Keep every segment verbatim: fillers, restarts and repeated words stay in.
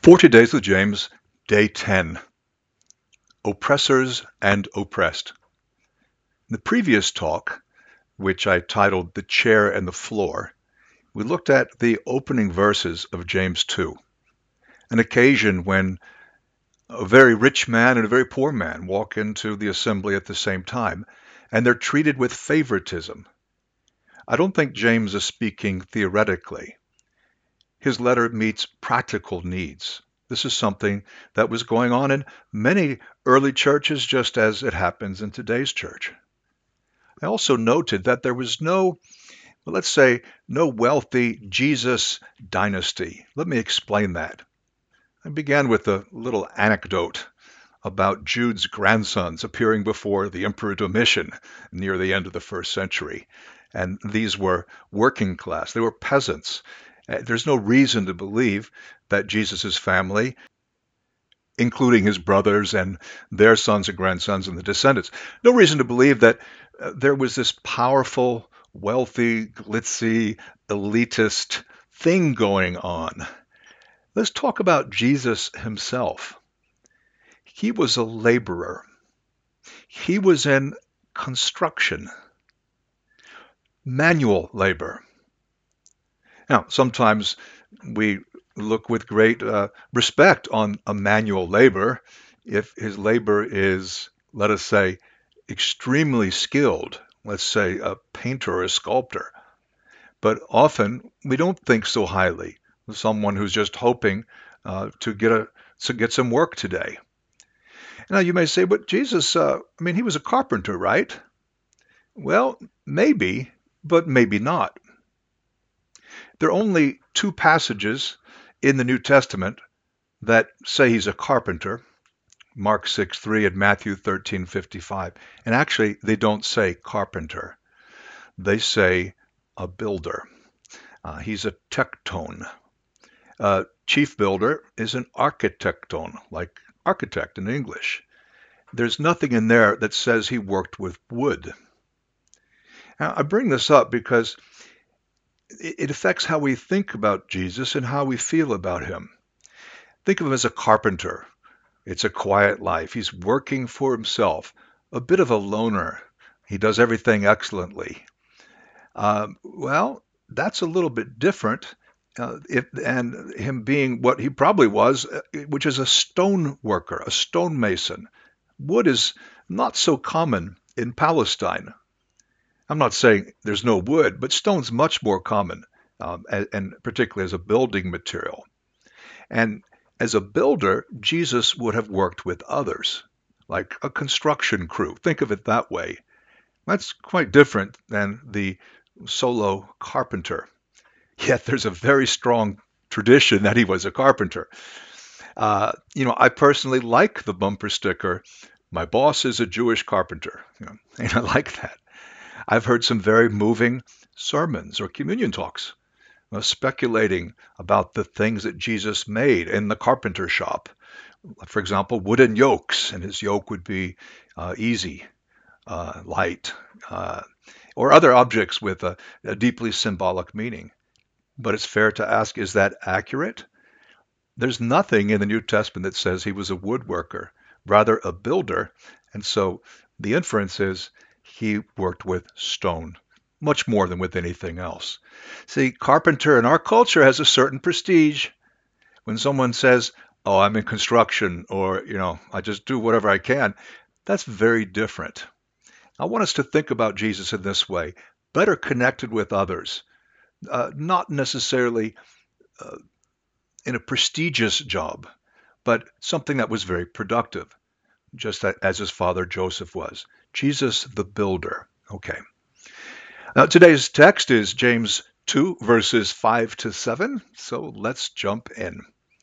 forty Days with James, Day ten, Oppressors and Oppressed. In the previous talk, which I titled The Chair and the Floor, we looked at the opening verses of James two, an occasion when a very rich man and a very poor man walk into the assembly at the same time, and they're treated with favoritism. I don't think James is speaking theoretically. His letter meets practical needs. This is something that was going on in many early churches, just as it happens in today's church. I also noted that there was no, well, let's say, no wealthy Jesus dynasty. Let me explain that. I began with a little anecdote about Jude's grandsons appearing before the Emperor Domitian near the end of the first century. And these were working class. They were peasants. Uh, There's no reason to believe that Jesus' family, including his brothers and their sons and grandsons and the descendants, no reason to believe that uh, there was this powerful, wealthy, glitzy, elitist thing going on. Let's talk about Jesus himself. He was a laborer. He was in construction, manual labor. Now, sometimes we look with great uh, respect on a manual labor if his labor is, let us say, extremely skilled, let's say a painter or a sculptor. But often we don't think so highly of someone who's just hoping uh, to get a to get some work today. Now you may say, but Jesus, uh, I mean, he was a carpenter, right? Well, maybe, but maybe not. There are only two passages in the New Testament that say he's a carpenter, Mark six three and Matthew thirteen fifty-five. And actually, they don't say carpenter. They say a builder. Uh, he's a tecton. Uh, chief builder is an architecton, like architect in English. There's nothing in there that says he worked with wood. Now, I bring this up because it affects how we think about Jesus and how we feel about him. Think of him as a carpenter. It's a quiet life. He's working for himself, a bit of a loner. He does everything excellently. Um, well, that's a little bit different. Uh, if, and him being what he probably was, uh, which is a stone worker, a stonemason. Wood is not so common in Palestine. I'm not saying there's no wood, but stone's much more common, um, and, and particularly as a building material. And as a builder, Jesus would have worked with others, like a construction crew. Think of it that way. That's quite different than the solo carpenter. Yet there's a very strong tradition that he was a carpenter. Uh, you know, I personally like the bumper sticker, "My boss is a Jewish carpenter." You know, and I like that. I've heard some very moving sermons or communion talks uh, speculating about the things that Jesus made in the carpenter shop. For example, wooden yokes, and his yoke would be uh, easy, uh, light, uh, or other objects with a, a deeply symbolic meaning. But it's fair to ask, is that accurate? There's nothing in the New Testament that says he was a woodworker, rather a builder. And so the inference is he worked with stone, much more than with anything else. See, carpenter in our culture has a certain prestige. When someone says, "Oh, I'm in construction," or, you know, "I just do whatever I can," that's very different. I want us to think about Jesus in this way, better connected with others, uh, not necessarily uh, in a prestigious job, but something that was very productive, just as his father Joseph was. Jesus the builder. Okay. Now today's text is James two, verses five to seven. So let's jump in.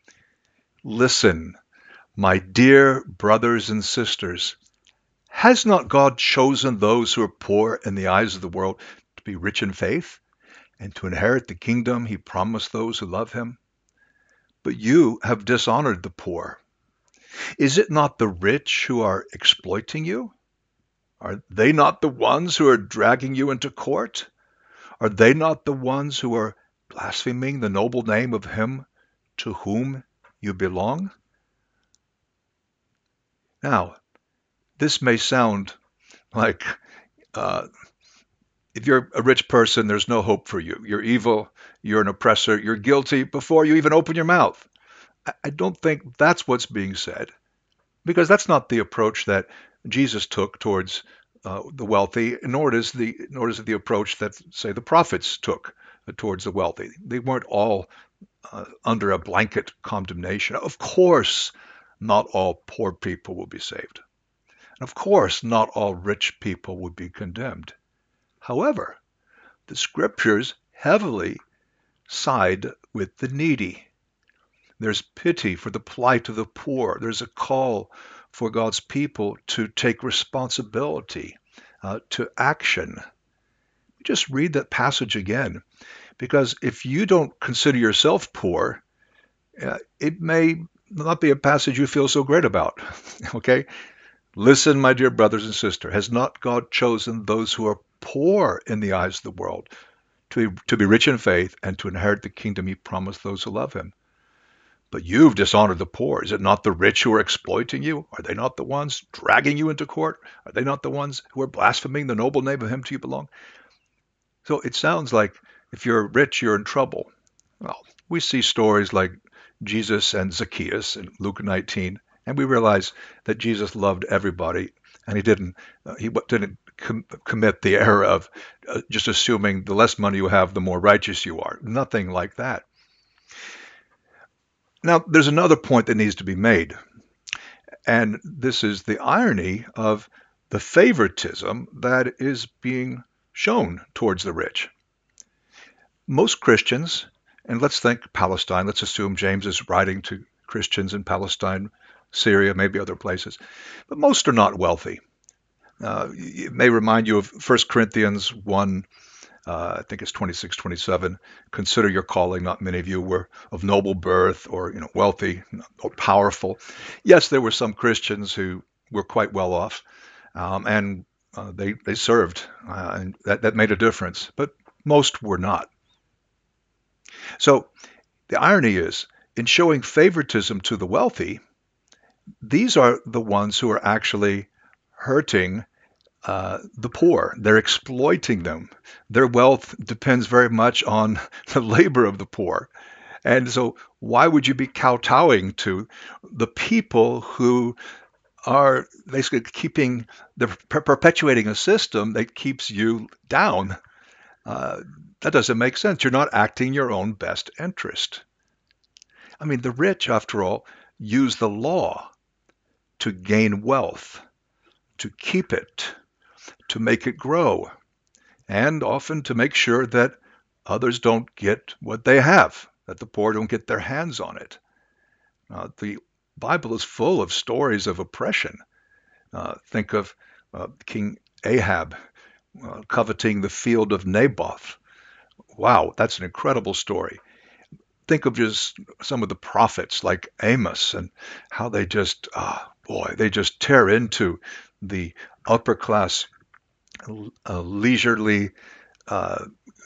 Listen, my dear brothers and sisters, has not God chosen those who are poor in the eyes of the world to be rich in faith and to inherit the kingdom he promised those who love him? But you have dishonored the poor. Is it not the rich who are exploiting you? Are they not the ones who are dragging you into court? Are they not the ones who are blaspheming the noble name of him to whom you belong? Now, this may sound like uh, if you're a rich person, there's no hope for you. You're evil, you're an oppressor, you're guilty before you even open your mouth. I I don't think that's what's being said, because that's not the approach that Jesus took towards uh, the wealthy, nor is the nor is it the approach that, say, the prophets took uh, towards the wealthy. They weren't all uh, under a blanket condemnation. Of course, not all poor people will be saved. And of course, not all rich people would be condemned. However, the scriptures heavily side with the needy. There's pity for the plight of the poor. There's a call for God's people to take responsibility, uh, to action. Just read that passage again, because if you don't consider yourself poor, uh, it may not be a passage you feel so great about. Okay? Listen, my dear brothers and sisters, has not God chosen those who are poor in the eyes of the world to be, to be rich in faith and to inherit the kingdom he promised those who love him? But you've dishonored the poor. Is it not the rich who are exploiting you? Are they not the ones dragging you into court? Are they not the ones who are blaspheming the noble name of him to you belong? So it sounds like if you're rich, you're in trouble. Well, we see stories like Jesus and Zacchaeus in Luke nineteen, and we realize that Jesus loved everybody, and he didn't uh, he didn't com- commit the error of uh, just assuming the less money you have, the more righteous you are. Nothing like that. Now, there's another point that needs to be made, and this is the irony of the favoritism that is being shown towards the rich. Most Christians, and let's think Palestine, let's assume James is writing to Christians in Palestine, Syria, maybe other places, but most are not wealthy. Uh, it may remind you of First Corinthians one, uh, I think it's twenty-six, twenty-seven. Consider your calling. Not many of you were of noble birth or you know wealthy or powerful. Yes, there were some Christians who were quite well off, um, and uh, they they served, uh, and that that made a difference. But most were not. So the irony is, in showing favoritism to the wealthy, these are the ones who are actually hurting uh, the poor. They're exploiting them. Their wealth depends very much on the labor of the poor. And so, why would you be kowtowing to the people who are basically keeping, they're perpetuating a system that keeps you down? Uh, that doesn't make sense. You're not acting your own best interest. I mean, the rich, after all, use the law to gain wealth, to keep it, to make it grow, and often to make sure that others don't get what they have, that the poor don't get their hands on it. Uh, the Bible is full of stories of oppression. Uh, think of uh, King Ahab uh, coveting the field of Naboth. Wow, that's an incredible story. Think of just some of the prophets like Amos and how they just, ah, boy, they just tear into the upper class, uh, leisurely uh,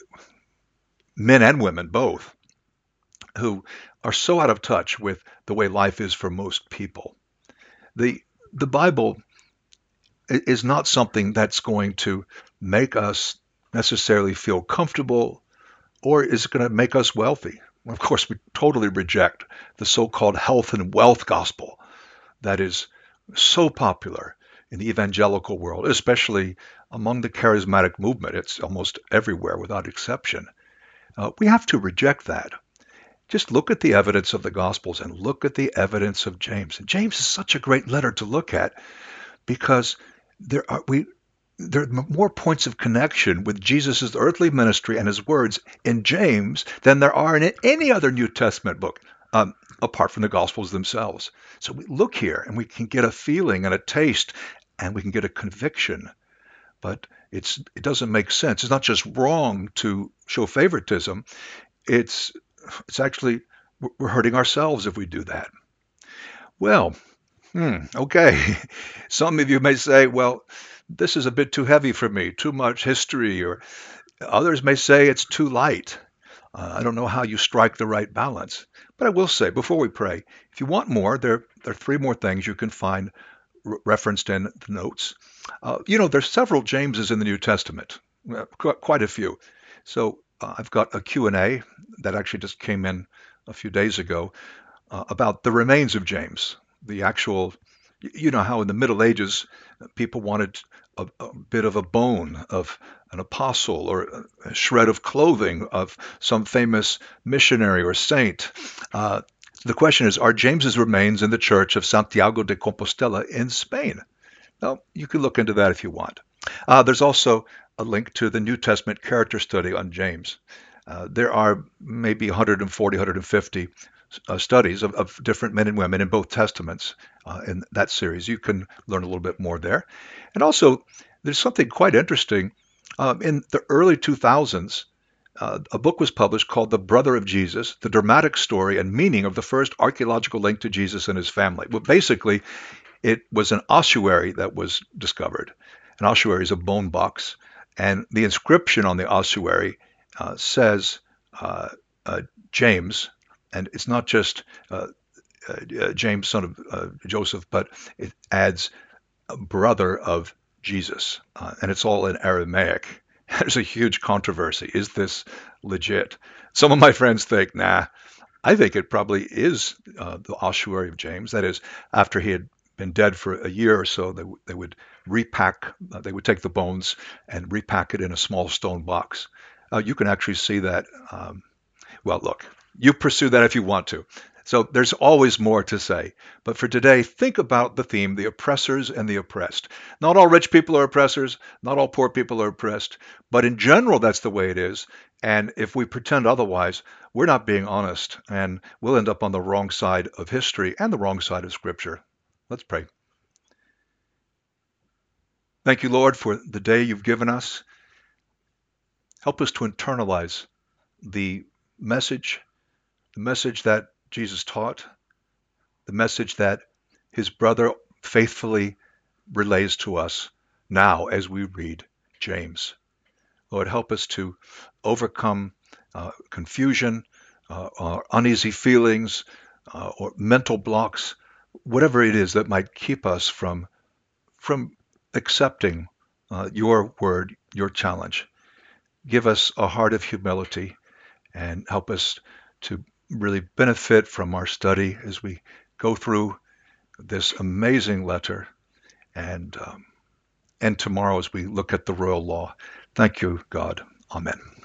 men and women both, who are so out of touch with the way life is for most people. The the Bible is not something that's going to make us necessarily feel comfortable or is going to make us wealthy. Of course, we totally reject the so-called health and wealth gospel that is so popular in the evangelical world, especially among the charismatic movement. It's almost everywhere without exception. Uh, we have to reject that. Just look at the evidence of the Gospels and look at the evidence of James. And James is such a great letter to look at because there are we there are more points of connection with Jesus' earthly ministry and his words in James than there are in any other New Testament book, um, apart from the Gospels themselves. So we look here and we can get a feeling and a taste and we can get a conviction. But it's it doesn't make sense. It's not just wrong to show favoritism. It's it's actually we're hurting ourselves if we do that. Well, hmm, okay. Some of you may say, well, this is a bit too heavy for me, too much history, or others may say it's too light. Uh, I don't know how you strike the right balance. But I will say, before we pray, if you want more, there, there are three more things you can find re- referenced in the notes. Uh, you know, there's several Jameses in the New Testament, uh, qu- quite a few. So uh, I've got a Q and A that actually just came in a few days ago uh, about the remains of James, the actual, you know, how in the Middle Ages uh, people wanted a, a bit of a bone of an apostle or a shred of clothing of some famous missionary or saint. Uh, the question is, are James's remains in the church of Santiago de Compostela in Spain? Well, you can look into that if you want. Uh, there's also a link to the New Testament character study on James. Uh, there are maybe one hundred forty, one hundred fifty uh, studies of, of different men and women in both testaments uh, in that series. You can learn a little bit more there. And also, there's something quite interesting. Um, in the early two thousands, uh, a book was published called The Brother of Jesus, The Dramatic Story and Meaning of the First Archaeological Link to Jesus and His Family. Well, basically, it was an ossuary that was discovered. An ossuary is a bone box, and the inscription on the ossuary uh, says uh, uh, James, and it's not just uh, uh, James, son of uh, Joseph, but it adds a brother of Jesus, uh, and it's all in Aramaic. There's a huge controversy. Is this legit? Some of my friends think, nah, I think it probably is uh, the ossuary of James. That is, after he had been dead for a year or so, they, they would repack, uh, they would take the bones and repack it in a small stone box. Uh, you can actually see that. Um, well, look, you pursue that if you want to. So there's always more to say. But for today, think about the theme, the oppressors and the oppressed. Not all rich people are oppressors, not all poor people are oppressed, but in general, that's the way it is. And if we pretend otherwise, we're not being honest, and we'll end up on the wrong side of history and the wrong side of Scripture. Let's pray. Thank you, Lord, for the day you've given us. Help us to internalize the message, the message that Jesus taught, the message that his brother faithfully relays to us now as we read James. Lord, help us to overcome uh, confusion, uh, or uneasy feelings, uh, or mental blocks, whatever it is that might keep us from from accepting uh, your word, your challenge. Give us a heart of humility and help us to really benefit from our study as we go through this amazing letter and um, and tomorrow as we look at the royal law. Thank you, God. Amen.